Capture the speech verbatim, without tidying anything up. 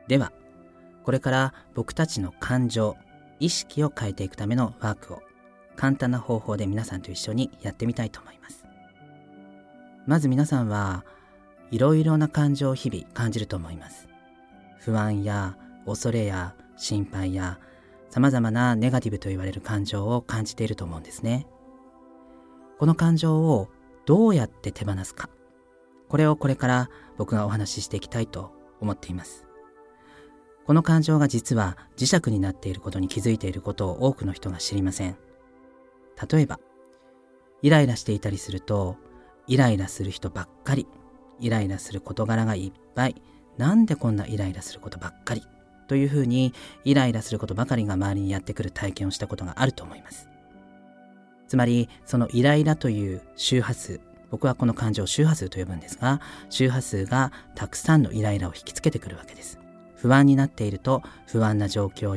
では、これから僕たちの感情、意識を変えていくためのワークを簡単な方法で皆さんと一緒にやってみたいと思います。まず皆さんはいろいろな感情を日々感じると思います。不安や恐れや心配や様々なネガティブと言われる感情を感じていると思うんですね。この感情をどうやって手放すか、これをこれから僕がお話ししていきたいと思っています。この感情が実は磁石になっていることに気づいていることを多くの人が知りません。例えば、イライラしていたりすると、イライラする人ばっかり、イライラする事柄がいっぱい、なんでこんなイライラすることばっかりというふうに、イライラすることばかりが周りにやってくる体験をしたことがあると思います。つまり、そのイライラという周波数、僕はこの感情を周波数と呼ぶんですが、周波数がたくさんのイライラを引きつけてくるわけです。不安になっていると、不安な状況